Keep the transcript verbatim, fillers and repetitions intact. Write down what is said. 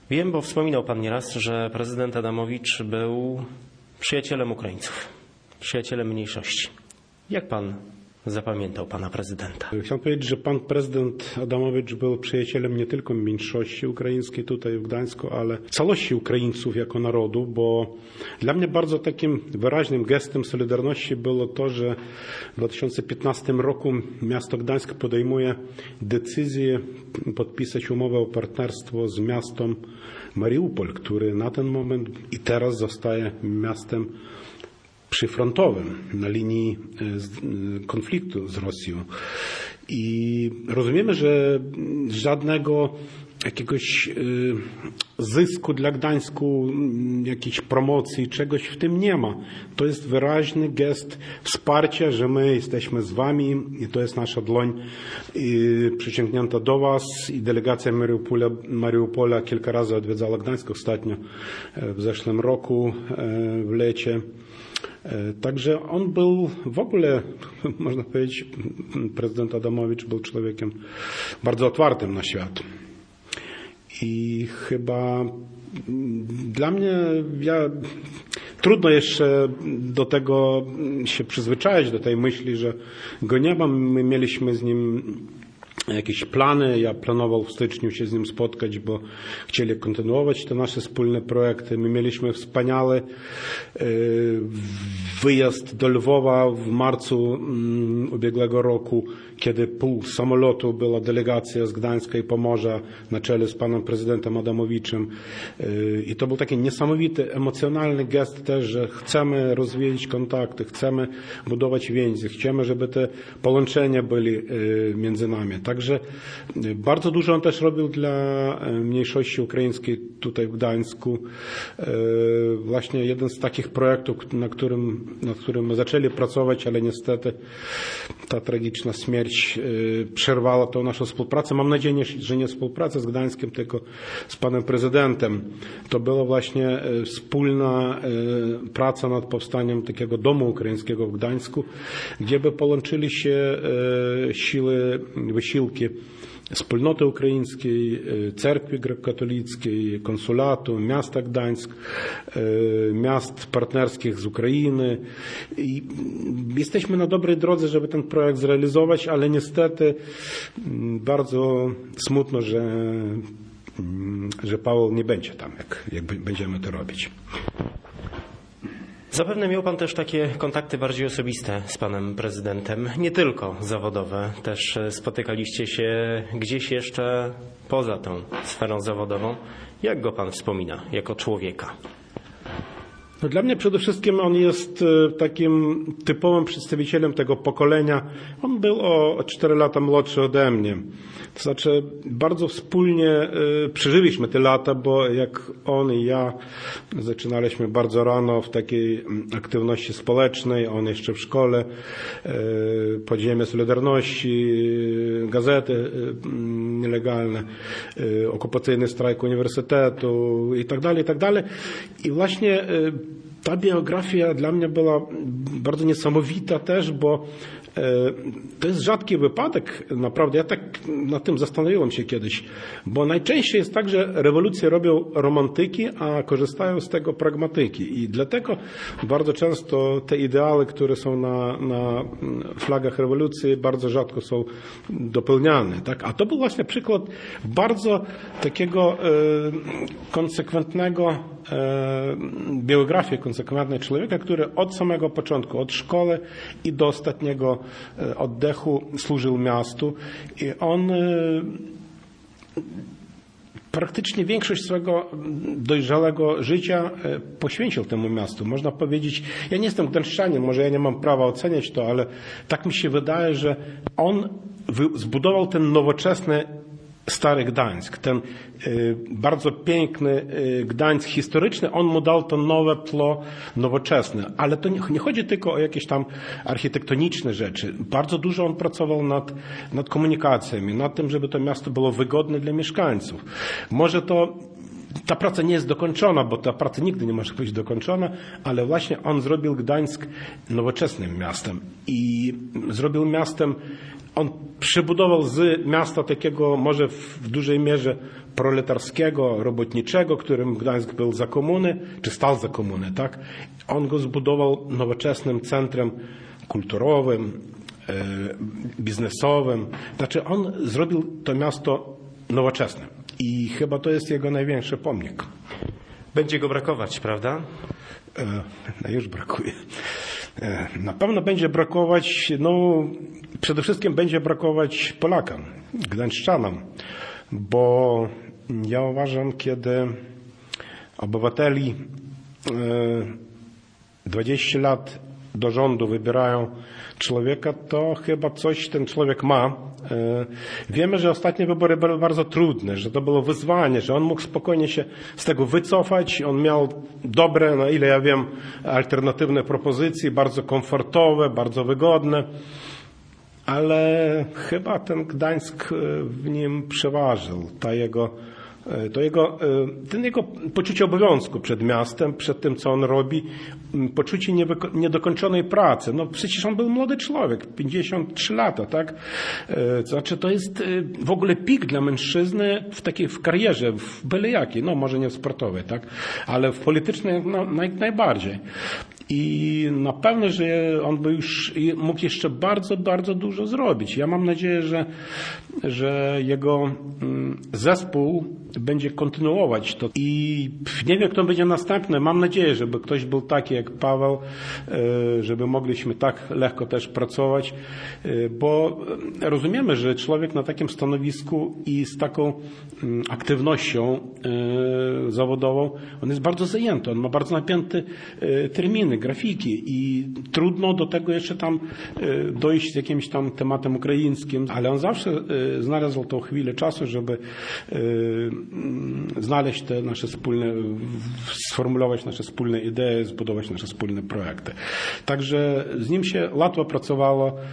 Wiem, bo wspominał pan nieraz, że prezydent Adamowicz był przyjacielem Ukraińców, przyjacielem mniejszości. Jak pan zapamiętał pana prezydenta? Chciałem powiedzieć, że pan prezydent Adamowicz był przyjacielem nie tylko mniejszości ukraińskiej tutaj w Gdańsku, ale całości Ukraińców jako narodu, bo dla mnie bardzo takim wyraźnym gestem solidarności było to, że w dwa tysiące piętnastym roku miasto Gdańsk podejmuje decyzję podpisać umowę o partnerstwo z miastem Mariupol, który na ten moment i teraz zostaje miastem przyfrontowym na linii konfliktu z Rosją. I rozumiemy, że żadnego jakiegoś zysku dla Gdańsku, jakiejś promocji, czegoś w tym nie ma. To jest wyraźny gest wsparcia, że my jesteśmy z wami i to jest nasza dłoń przyciągnięta do was i delegacja Mariupola, Mariupola kilka razy odwiedzała Gdańsk, ostatnio w zeszłym roku w lecie. Także on był w ogóle, można powiedzieć, prezydent Adamowicz był człowiekiem bardzo otwartym na świat. I chyba dla mnie, ja, trudno jeszcze do tego się przyzwyczaić, do tej myśli, że go nie ma. My mieliśmy z nim jakieś plany. Ja planował w styczniu się z nim spotkać, bo chcieli kontynuować te nasze wspólne projekty. My mieliśmy wspaniały wyjazd do Lwowa w marcu ubiegłego roku, kiedy pół samolotu była delegacja z Gdańska i Pomorza na czele z panem prezydentem Adamowiczem. I to był taki niesamowity, emocjonalny gest też, że chcemy rozwijać kontakty, chcemy budować więzy, chcemy, żeby te połączenia byli między nami. Także bardzo dużo on też robił dla mniejszości ukraińskiej tutaj w Gdańsku. Właśnie jeden z takich projektów, na którym, nad którym my zaczęli pracować, ale niestety ta tragiczna śmierć przerwała tą naszą współpracę. Mam nadzieję, że nie współpracę z Gdańskiem, tylko z panem prezydentem. To była właśnie wspólna praca nad powstaniem takiego domu ukraińskiego w Gdańsku, gdzie by połączyli się siły, wysiłki wspólnoty ukraińskiej, cerkwi grekokatolickiej, konsulatu, miasta Gdańsk, miast partnerskich z Ukrainy. I jesteśmy na dobrej drodze, żeby ten projekt zrealizować, ale niestety bardzo smutno, że, że Paweł nie będzie tam, jak, jak będziemy to robić. Zapewne miał pan też takie kontakty bardziej osobiste z panem prezydentem, nie tylko zawodowe, też spotykaliście się gdzieś jeszcze poza tą sferą zawodową. Jak go pan wspomina jako człowieka? No dla mnie przede wszystkim on jest takim typowym przedstawicielem tego pokolenia. On był o cztery lata młodszy ode mnie. To znaczy bardzo wspólnie przeżyliśmy te lata, bo jak on i ja zaczynaliśmy bardzo rano w takiej aktywności społecznej, on jeszcze w szkole, podziemie Solidarności, gazety nielegalne, okupacyjny strajk uniwersytetu i tak dalej, i tak dalej. I właśnie ta biografia dla mnie była bardzo niesamowita też, bo to jest rzadki wypadek, naprawdę. Ja tak nad tym zastanowiłem się kiedyś, bo najczęściej jest tak, że rewolucje robią romantyki, a korzystają z tego pragmatyki. I dlatego bardzo często te ideały, które są na, na flagach rewolucji, bardzo rzadko są dopełniane. Tak? A to był właśnie przykład bardzo takiego e, konsekwentnego biografię konsekwentnej człowieka, który od samego początku, od szkoły i do ostatniego oddechu służył miastu. I on praktycznie większość swojego dojrzałego życia poświęcił temu miastu. Można powiedzieć, ja nie jestem gdańszczanin, może ja nie mam prawa oceniać to, ale tak mi się wydaje, że on zbudował ten nowoczesny Stary Gdańsk, ten y, bardzo piękny y, Gdańsk historyczny, on mu dał to nowe tło nowoczesne. Ale to nie, nie chodzi tylko o jakieś tam architektoniczne rzeczy. Bardzo dużo on pracował nad, nad komunikacjami, nad tym, żeby to miasto było wygodne dla mieszkańców. Może to ta praca nie jest dokończona, bo ta praca nigdy nie może być dokończona, ale właśnie on zrobił Gdańsk nowoczesnym miastem i zrobił miastem, on przybudował z miasta takiego może w dużej mierze proletarskiego, robotniczego, którym Gdańsk był za komuny, czy stał za komuny, tak? On go zbudował nowoczesnym centrum kulturowym, biznesowym. Znaczy on zrobił to miasto nowoczesne i chyba to jest jego największy pomnik. Będzie go brakować, prawda? No już brakuje. Na pewno będzie brakować, no przede wszystkim będzie brakować Polakom, gdańszczanom, bo ja uważam, kiedy obywateli dwadzieścia lat do rządu wybierają człowieka, to chyba coś ten człowiek ma. Wiemy, że ostatnie wybory były bardzo trudne, że to było wyzwanie, że on mógł spokojnie się z tego wycofać. On miał dobre, na ile ja wiem, alternatywne propozycje, bardzo komfortowe, bardzo wygodne, ale chyba ten Gdańsk w nim przeważył. Ta jego To jego, ten jego poczucie obowiązku przed miastem, przed tym, co on robi, poczucie niedokończonej pracy. No przecież on był młody człowiek, pięćdziesiąt trzy lata, tak? Znaczy to jest w ogóle pik dla mężczyzny w takiej w karierze, w byle jakiej, no może nie w sportowej, tak? Ale w politycznej no, naj, najbardziej. I na pewno, że on by już mógł jeszcze bardzo, bardzo dużo zrobić. Ja mam nadzieję, że, że jego zespół będzie kontynuować to. I nie wiem, kto będzie następny. Mam nadzieję, żeby ktoś był taki jak Paweł, żeby mogliśmy tak lekko też pracować, bo rozumiemy, że człowiek na takim stanowisku i z taką aktywnością zawodową, on jest bardzo zajęty, on ma bardzo napięte terminy, grafiki i trudno do tego jeszcze tam dojść z jakimś tam tematem ukraińskim, ale on zawsze znalazł tą chwilę czasu, żeby znaleźć te nasze wspólne, sformulować nasze wspólne idee, zbudować nasze wspólne projekty. Także z nim się łatwo pracowało.